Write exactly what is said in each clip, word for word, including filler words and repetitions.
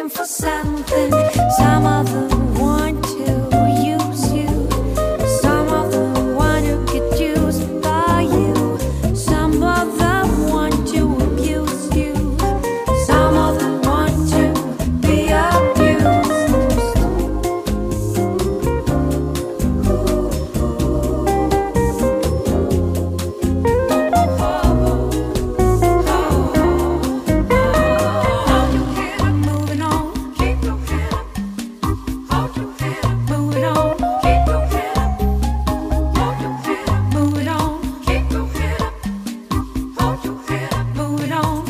looking for something. Some of them want to use you. Some of them want to get used by you. Some of them want to abuse you. Some of them want to be abused. Moving on, keep your head up. Hold your head up. Moving on, keep your head up. Hold your head up. Moving on, keep your head up. Hold your head up. Moving on.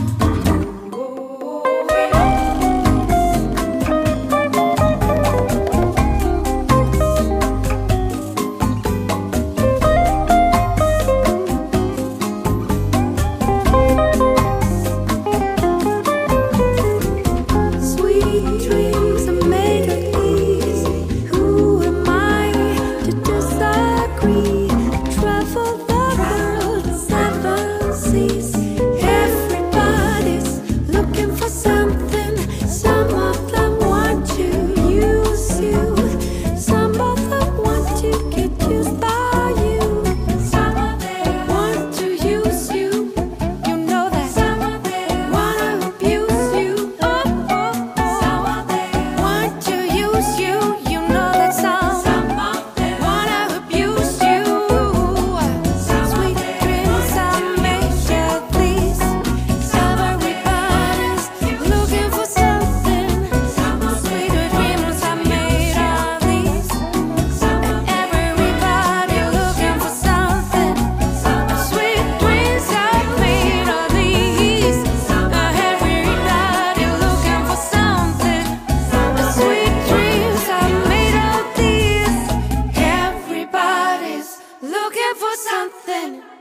Sweet dreams are made of these. Who am I to disagree? Travel the world, seven seas. Everybody's looking for something. Some of them want to use you. Some of them want to get used by you. Some of them want to use you. You know that. Some of them wanna abuse you. Oh, oh, oh. Some of them want to use you. You know that. Some, some of them wanna abuse you. Sweet dreams are made of these. Everybody's looking for something. Sweet dreams are made of these. Everybody looking for something. Sweet dreams are made of these. Everybody looking for something. Sweet dreams are made of these. Everybody's looking for something.